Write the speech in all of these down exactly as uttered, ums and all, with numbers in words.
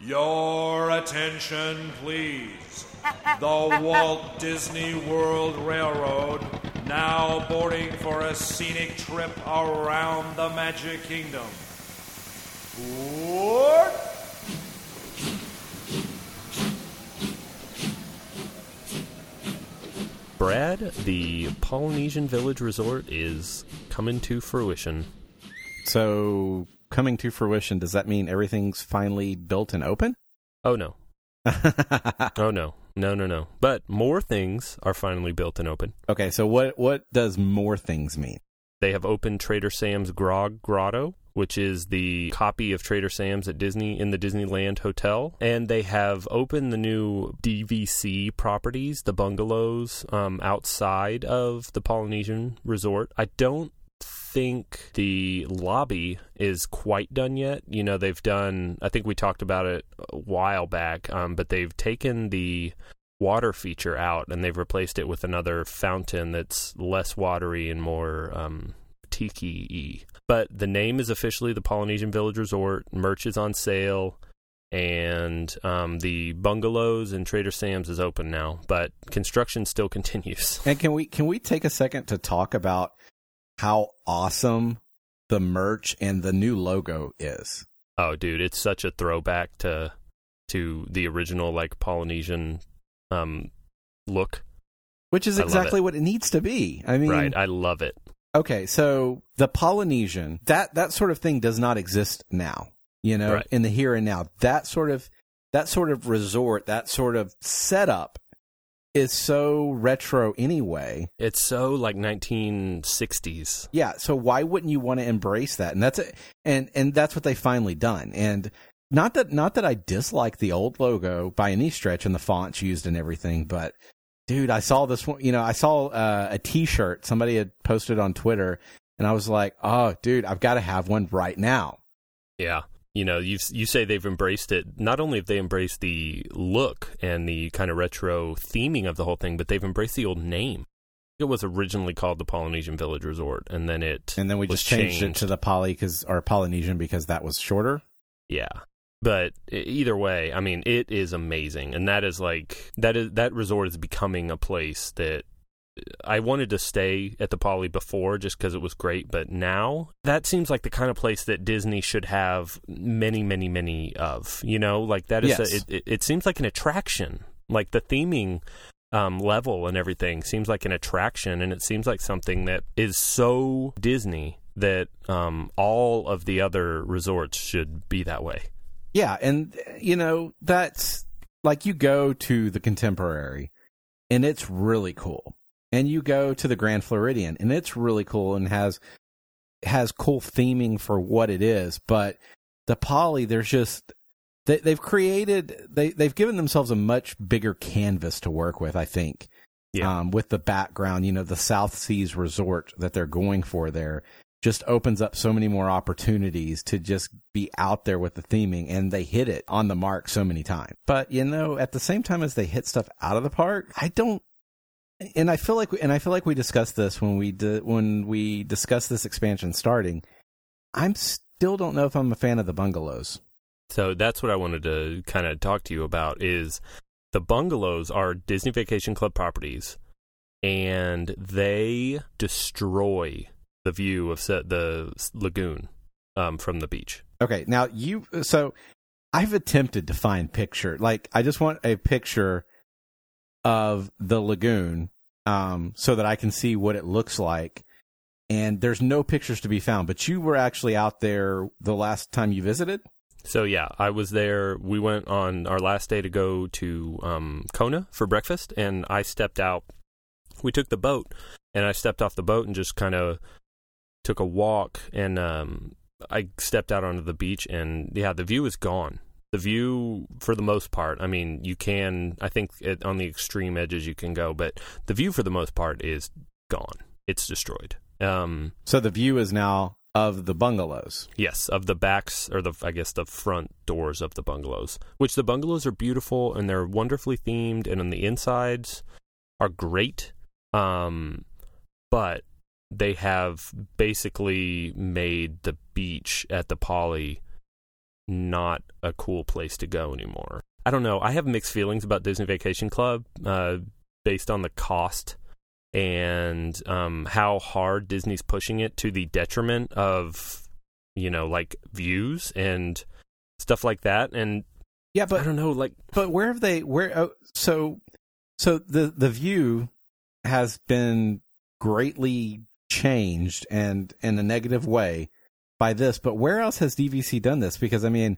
Your attention, please. The Walt Disney World Railroad now boarding for a scenic trip around the Magic Kingdom. Board! Brad, the Polynesian Village Resort is coming to fruition. So, coming to fruition, does that mean everything's finally built and open? Oh, no. oh, no. No, no, no. But more things are finally built and open. Okay, so what, what does more things mean? They have opened Trader Sam's Grog Grotto, which is the copy of Trader Sam's at Disney in the Disneyland Hotel. And they have opened the new D V C properties, the bungalows, um, outside of the Polynesian Resort. I don't think the lobby is quite done yet. You know, they've done, I think we talked about it a while back, um, but they've taken the water feature out and they've replaced it with another fountain that's less watery and more um, tiki-y. But the name is officially the Polynesian Village Resort. Merch is on sale, and um, the bungalows and Trader Sam's is open now, but construction still continues. And can we can we take a second to talk about how awesome the merch and the new logo is? Oh, dude, it's such a throwback to to the original like Polynesian um, look, which is exactly what it needs to be. I mean, right? I love it. Okay, so the Polynesian, that, that sort of thing does not exist now, you know, right. in the here and now. That sort of that sort of resort, that sort of setup is so retro anyway. It's so like nineteen sixties. Yeah, so why wouldn't you want to embrace that? And that's it. And and that's what they finally done. And not that not that I dislike the old logo by any stretch and the fonts used and everything, but dude, I saw this one, you know, I saw uh, a t-shirt somebody had posted on Twitter, and I was like, oh, dude, I've got to have one right now. Yeah. You know, you you say they've embraced it. Not only have they embraced the look and the kind of retro theming of the whole thing, but they've embraced the old name. It was originally called the Polynesian Village Resort, and then it And then we just changed, changed it to the Poly, cause, or Polynesian because that was shorter? Yeah. But either way, I mean, it is amazing. And that is like, that is that resort is becoming a place that I wanted to stay at the Poly before just because it was great. But now, that seems like the kind of place that Disney should have many, many, many of. You know, like that is, yes. a, it, it, it seems like an attraction. Like the theming um, level and everything seems like an attraction. And it seems like something that is so Disney that um, all of the other resorts should be that way. Yeah, and, you know, that's, like, you go to the Contemporary, and it's really cool. And you go to the Grand Floridian, and it's really cool and has has cool theming for what it is. But the Poly, there's just, they, they've created, they, they've given themselves a much bigger canvas to work with, I think. Yeah. Um, with the background, you know, the South Seas resort that they're going for there just opens up so many more opportunities to just be out there with the theming, and they hit it on the mark so many times. But, you know, at the same time as they hit stuff out of the park, I don't, and I feel like, we, and I feel like we discussed this when we did, when we discussed this expansion starting, I'm still don't know if I'm a fan of the bungalows. So that's what I wanted to kind of talk to you about is the bungalows are Disney Vacation Club properties, and they destroy the view of set, the lagoon um, from the beach. Okay, now you, so I've attempted to find picture, like I just want a picture of the lagoon um, so that I can see what it looks like. And there's no pictures to be found, but you were actually out there the last time you visited? So yeah, I was there. We went on our last day to go to um, Kona for breakfast, and I stepped out. We took the boat, and I stepped off the boat and just kind of took a walk, and um, I stepped out onto the beach, and yeah, the view is gone. The view, for the most part, I mean, you can, I think it, on the extreme edges you can go, but the view for the most part is gone. It's destroyed. Um, so the view is now of the bungalows. Yes, of the backs, or the I guess the front doors of the bungalows, which the bungalows are beautiful, and they're wonderfully themed, and on the insides are great, um, but they have basically made the beach at the Poly not a cool place to go anymore. I don't know. I have mixed feelings about Disney Vacation Club uh, based on the cost and um, how hard Disney's pushing it to the detriment of, you know, like views and stuff like that. And yeah, but I don't know, like, but where have they? Where? Oh, so, so the the view has been greatly changed and in a negative way by this. But where else has D V C done this? Because I mean,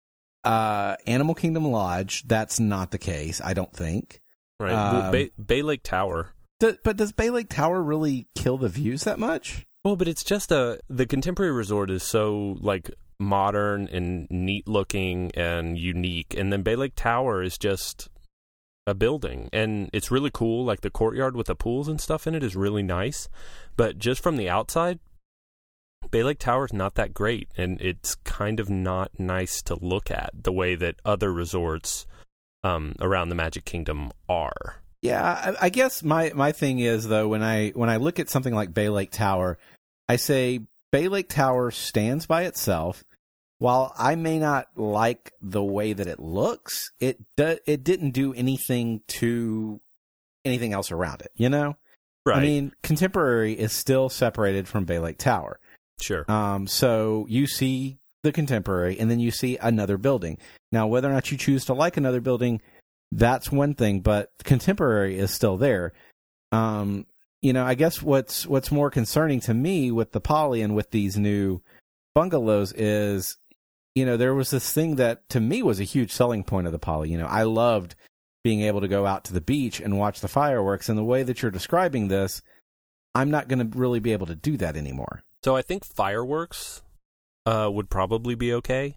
uh, Animal Kingdom Lodge, that's not the case. I don't think. Right. Um, well, Bay, Bay Lake Tower. Th- but does Bay Lake Tower really kill the views that much? Well, but it's just a the Contemporary Resort is so like modern and neat looking and unique, and then Bay Lake Tower is just a building, and it's really cool. Like the courtyard with the pools and stuff in it is really nice, but just from the outside, Bay Lake Tower is not that great, and it's kind of not nice to look at the way that other resorts um, around the Magic Kingdom are. Yeah, I, I guess my, my thing is, though, when I when I look at something like Bay Lake Tower, I say Bay Lake Tower stands by itself. While I may not like the way that it looks, it do, it didn't do anything to anything else around it, you know? Right. I mean, Contemporary is still separated from Bay Lake Tower. Sure. Um, so you see the Contemporary, and then you see another building. Now, whether or not you choose to like another building, that's one thing, but Contemporary is still there. Um, you know, I guess what's what's more concerning to me with the Poly and with these new bungalows is, you know, there was this thing that to me was a huge selling point of the Poly. You know, I loved being able to go out to the beach and watch the fireworks, and the way that you're describing this, I'm not going to really be able to do that anymore. So I think fireworks uh, would probably be okay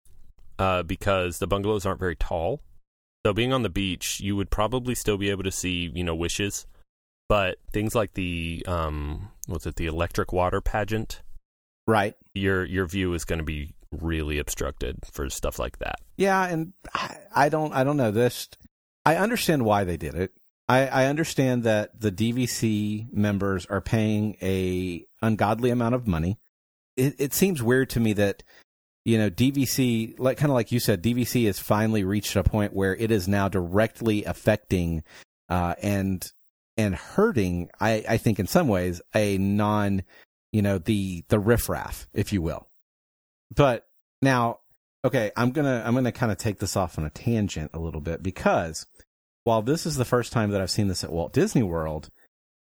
uh, because the bungalows aren't very tall. So being on the beach, you would probably still be able to see, you know, wishes. But things like the, um, what's it, the electric water pageant? Right. Your your view is going to be really obstructed for stuff like that. Yeah, and I, I don't I don't know this. I understand why they did it. I, I understand that the D V C members are paying a ungodly amount of money. It, it seems weird to me that, you know, D V C, like kind of like you said, D V C has finally reached a point where it is now directly affecting uh, and and hurting. I, I think in some ways a non, you know, the the riffraff, if you will. But now, okay, I'm gonna I'm gonna kind of take this off on a tangent a little bit, because while this is the first time that I've seen this at Walt Disney World,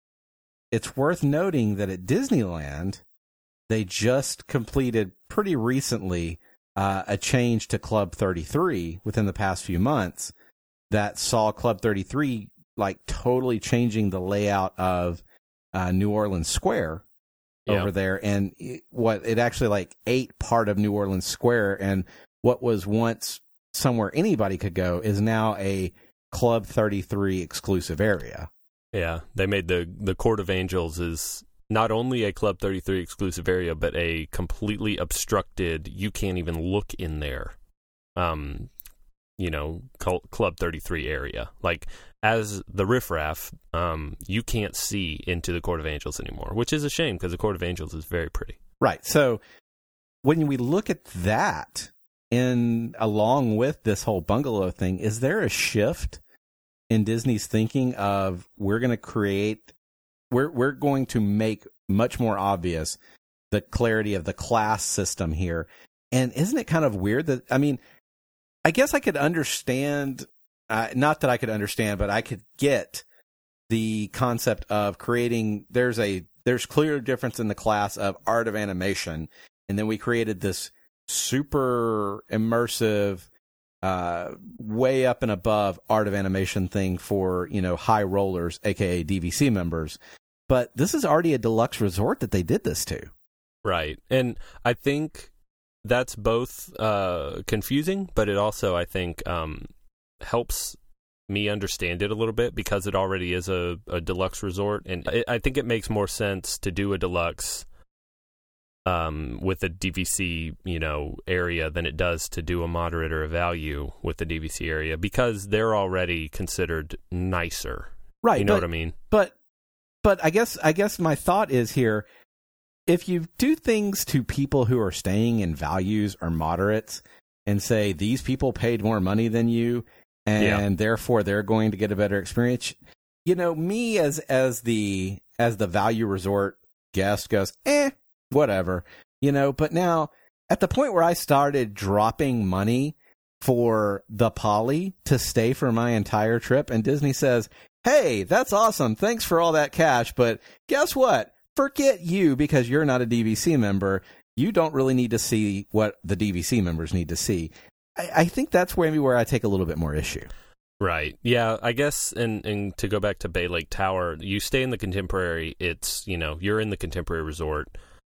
it's worth noting that at Disneyland, they just completed pretty recently uh, a change to Club thirty-three within the past few months that saw Club thirty-three like totally changing the layout of uh, New Orleans Square over yeah. there. And it, what it actually like ate part of New Orleans Square, and what was once somewhere anybody could go is now a Club thirty-three exclusive area. Yeah, they made the the Court of Angels is not only a Club thirty-three exclusive area, but a completely obstructed, you can't even look in there, um, you know, Club thirty-three area. Like, as the riffraff, um, you can't see into the Court of Angels anymore, which is a shame because the Court of Angels is very pretty. Right. So when we look at that, in along with this whole bungalow thing, is there a shift in Disney's thinking of we're going to create, we're we're going to make much more obvious the clarity of the class system here? And isn't it kind of weird that, I mean, I guess I could understand, uh, not that I could understand, but I could get the concept of creating, there's a, there's clear difference in the class of art of animation. And then we created this super immersive, uh, way up and above art of animation thing for, you know, high rollers, aka D V C members. But this is already a deluxe resort that they did this to. Right. And I think that's both uh, confusing, but it also, I think, um, helps me understand it a little bit because it already is a, a deluxe resort. And it, I think it makes more sense to do a deluxe um, with a D V C, you know, area than it does to do a moderate or a value with the D V C area because they're already considered nicer. Right. You know but, what I mean? But, but I guess, I guess my thought is here, if you do things to people who are staying in values or moderates, and say these people paid more money than you, and yeah. therefore they're going to get a better experience. You know, me as as the as the value resort guest goes, eh, whatever. You know, but now at the point where I started dropping money for the Poly to stay for my entire trip, and Disney says, hey, that's awesome. Thanks for all that cash. But guess what? Forget you, because you're not a D V C member. You don't really need to see what the D V C members need to see. I, I think that's maybe where I take a little bit more issue. Right. Yeah, I guess, and, and to go back to Bay Lake Tower, you stay in the Contemporary. It's, you know, you're in the Contemporary Resort,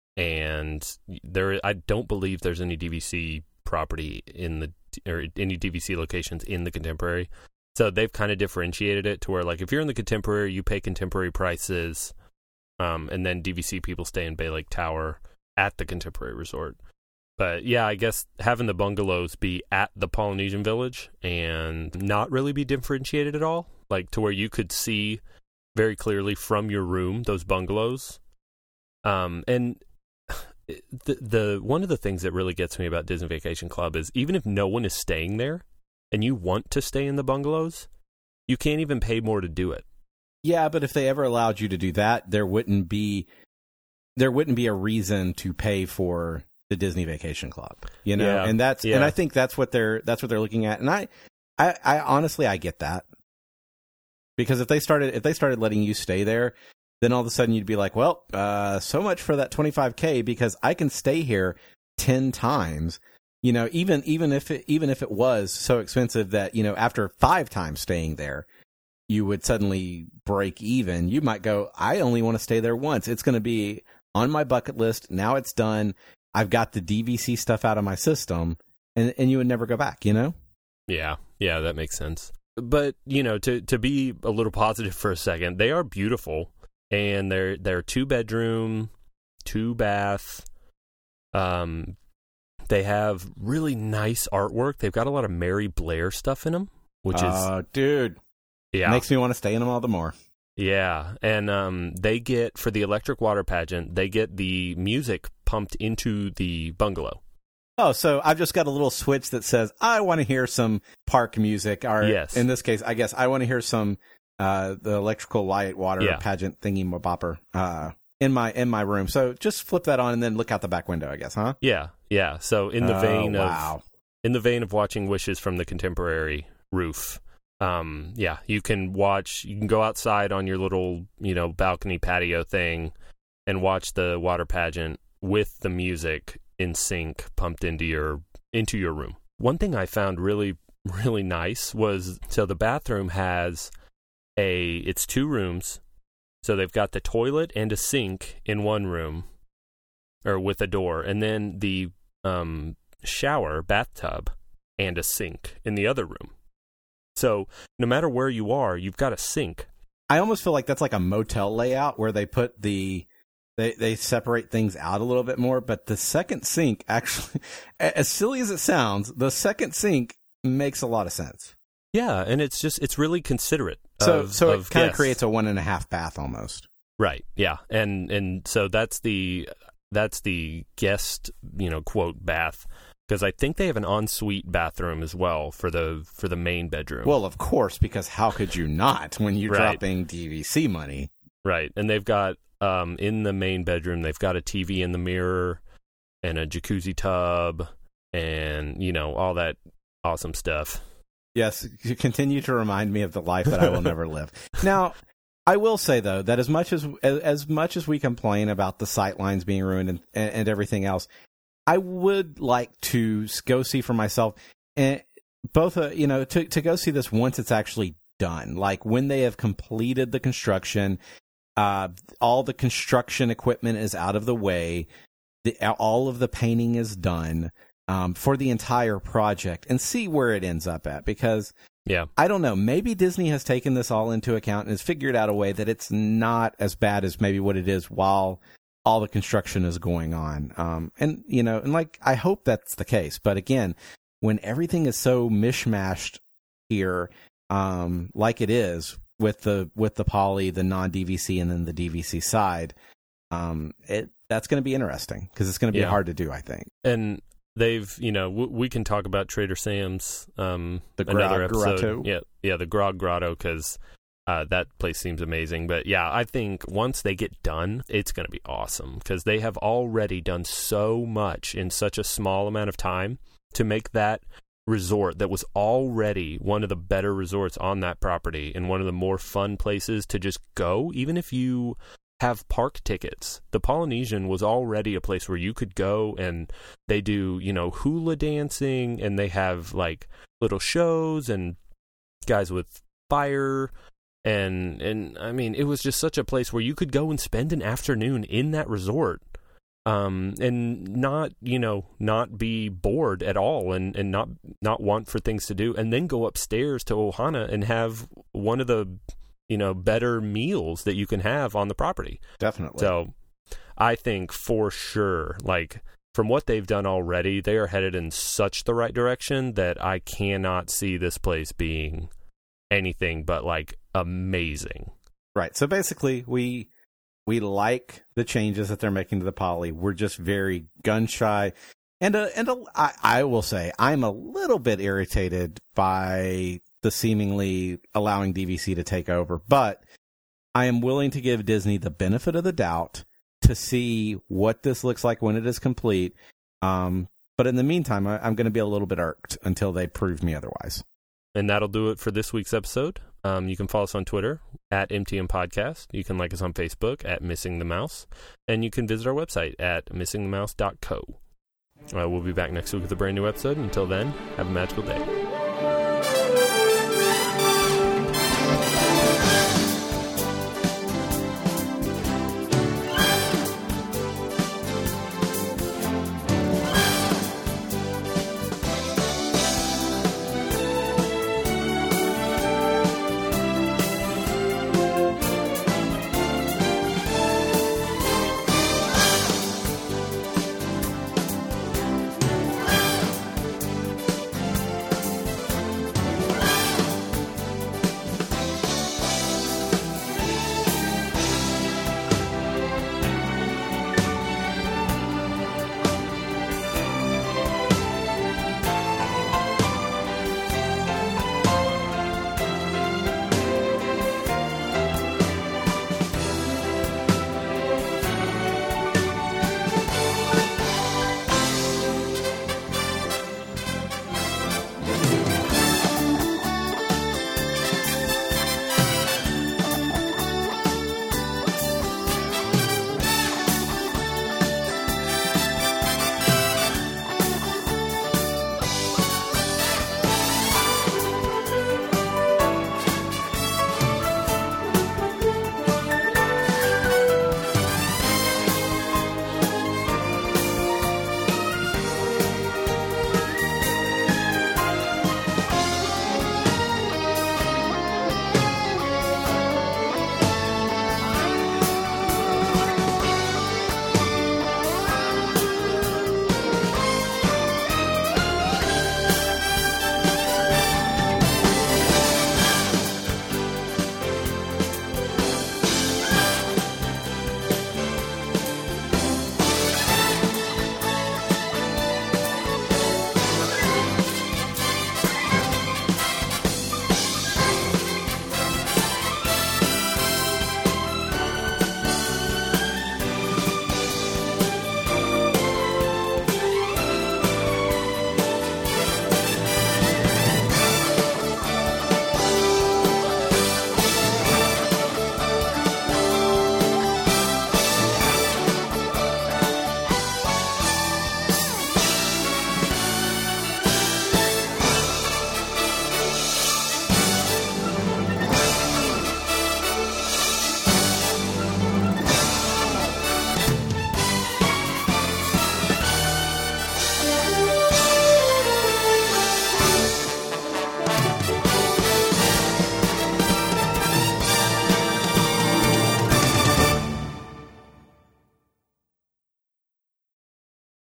and there, I don't believe there's any D V C property in the, or any D V C locations in the Contemporary. So they've kind of differentiated it to where, like, if you're in the Contemporary, you pay Contemporary prices, um, and then D V C people stay in Bay Lake Tower at the Contemporary Resort. But yeah, I guess having the bungalows be at the Polynesian Village and not really be differentiated at all, like to where you could see very clearly from your room those bungalows. Um, and the the one of the things that really gets me about Disney Vacation Club is even if no one is staying there and you want to stay in the bungalows, you can't even pay more to do it. Yeah, but if they ever allowed you to do that, there wouldn't be there wouldn't be a reason to pay for the Disney Vacation Club, you know, yeah, and that's yeah. and I think that's what they're that's what they're looking at, and I, I, I honestly I get that, because if they started if they started letting you stay there, then all of a sudden you'd be like, well, uh, so much for that twenty-five K, because I can stay here ten times, you know, even even if it, even if it was so expensive that, you know, after five times staying there, you would suddenly break even. You might go, I only want to stay there once. It's going to be on my bucket list. Now it's done. I've got the D V C stuff out of my system, and, and you would never go back, you know? Yeah, yeah, that makes sense. But, you know, to, to be a little positive for a second, they are beautiful, and they're they're two bedroom, two bath. Um, they have really nice artwork. They've got a lot of Mary Blair stuff in them, which is uh, dude, yeah, makes me want to stay in them all the more. Yeah, and um, they get, for the electric water pageant, they get the music pumped into the bungalow. Oh, so I've just got a little switch that says, I want to hear some park music, or yes. in this case, I guess I want to hear some uh, the electrical light water yeah. pageant thingy bopper uh, in my in my room. So just flip that on and then look out the back window, I guess, huh? Yeah, yeah. So in the oh, vein wow. of in the vein of watching Wishes from the Contemporary roof. Um, yeah, you can watch, you can go outside on your little, you know, balcony patio thing and watch the water pageant with the music in sync pumped into your, into your room. One thing I found really, really nice was, so the bathroom has a, it's two rooms. So they've got the toilet and a sink in one room, or with a door, and then the, um, shower, bathtub, and a sink in the other room. So no matter where you are, you've got a sink. I almost feel like that's like a motel layout where they put the, they, they separate things out a little bit more. But the second sink, actually, as silly as it sounds, the second sink makes a lot of sense. Yeah, and it's just, it's really considerate. So, of, so of it kind of guests. creates a one and a half bath almost. Right, yeah. And, and so that's the, that's the guest, you know, quote, bath. Because I think they have an ensuite bathroom as well for the for the main bedroom. Well, of course, because how could you not when you're right. dropping D V C money? Right, and they've got, um, in the main bedroom, they've got a T V in the mirror and a jacuzzi tub and, you know, all that awesome stuff. Yes, you continue to remind me of the life that I will never live. Now, I will say, though, that as much as as, as much as we complain about the sight lines being ruined and, and, and everything else, I would like to go see for myself, and both, uh, you know, to, to go see this once it's actually done. Like when they have completed the construction, uh, all the construction equipment is out of the way, the, all of the painting is done um, for the entire project, and see where it ends up at. Because yeah, I don't know, maybe Disney has taken this all into account and has figured out a way that it's not as bad as maybe what it is while all the construction is going on. Um, and, you know, and like, I hope that's the case. But again, when everything is so mishmashed here, um, like it is with the, with the poly, the non-D V C, and then the D V C side, um, it, that's going to be interesting because it's going to be yeah. hard to do, I think. And they've, you know, w- we can talk about Trader Sam's um, The another Grog episode. Grotto. Yeah, yeah, the Grog Grotto, because uh, that place seems amazing. But yeah, I think once they get done, it's going to be awesome because they have already done so much in such a small amount of time to make that resort that was already one of the better resorts on that property and one of the more fun places to just go, even if you have park tickets. The Polynesian was already a place where you could go, and they do, you know, hula dancing, and they have like little shows and guys with fire, and and I mean, it was just such a place where you could go and spend an afternoon in that resort, um, and not, you know, not be bored at all, and and not not want for things to do, and then go upstairs to Ohana and have one of the, you know, better meals that you can have on the property. Definitely. So I think for sure, like, from what they've done already, they are headed in such the right direction that I cannot see this place being anything but, like, amazing. Right. So basically, we we like the changes that they're making to the Poly. We're just very gun shy. And, uh, and uh, I, I will say, I'm a little bit irritated by the seemingly allowing D V C to take over, but I am willing to give Disney the benefit of the doubt to see what this looks like when it is complete. Um, but in the meantime, I, I'm going to be a little bit irked until they prove me otherwise. And that'll do it for this week's episode. Um, you can follow us on Twitter at M T M Podcast. You can like us on Facebook at Missing the Mouse. And you can visit our website at missing the mouse dot co. Uh, we'll be back next week with a brand new episode. Until then, have a magical day.